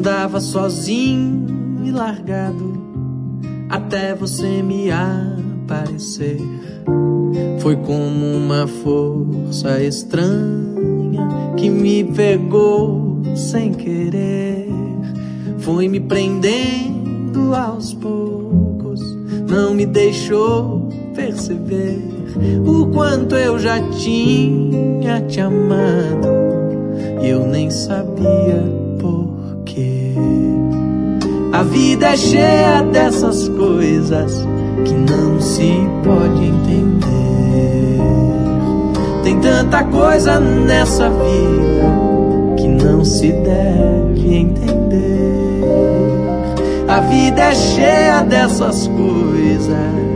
Andava sozinho e largado até você me aparecer. Foi como uma força estranha que me pegou sem querer. Foi me prendendo aos poucos, não me deixou perceber o quanto eu já tinha te amado e eu nem sabia por quê. A vida é cheia dessas coisas que não se pode entender. Tem tanta coisa nessa vida que não se deve entender. A vida é cheia dessas coisas.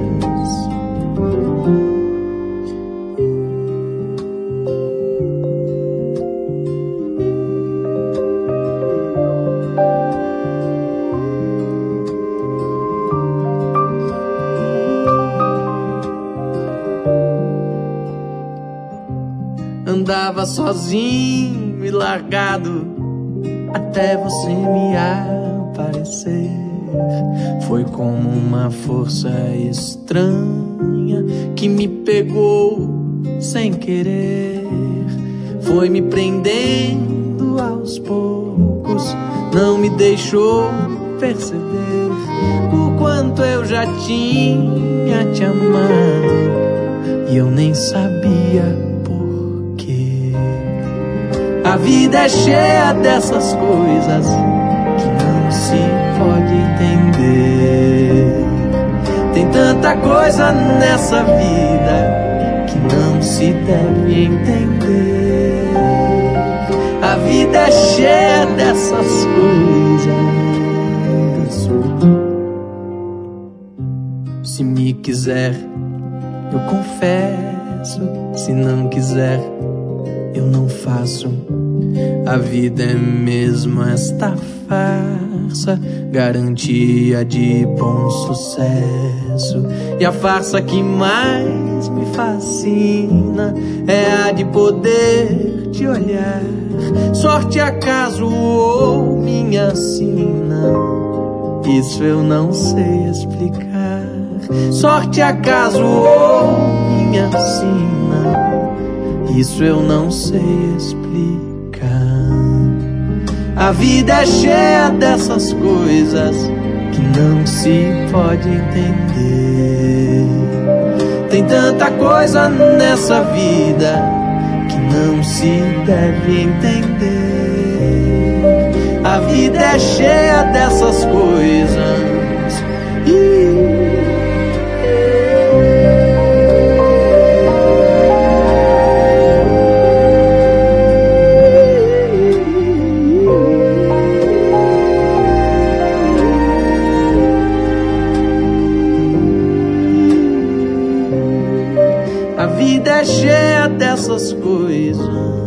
Andava sozinho e largado até você me aparecer. Foi como uma força estranha que me pegou sem querer. Foi me prendendo aos poucos, não me deixou perceber o quanto eu já tinha te amado e eu nem sabia. A vida é cheia dessas coisas que não se pode entender. Tem tanta coisa nessa vida que não se deve entender. A vida é cheia dessas coisas. Se me quiser, eu confesso. Se não quiser, eu não faço. A vida é mesmo esta farsa, garantia de bom sucesso. E a farsa que mais me fascina é a de poder te olhar. Sorte, acaso ou minha sina, isso eu não sei explicar. Sorte, acaso ou minha sina, isso eu não sei explicar. A vida é cheia dessas coisas que não se pode entender. Tem tanta coisa nessa vida que não se deve entender. A vida é cheia dessas coisas. A vida é cheia dessas coisas.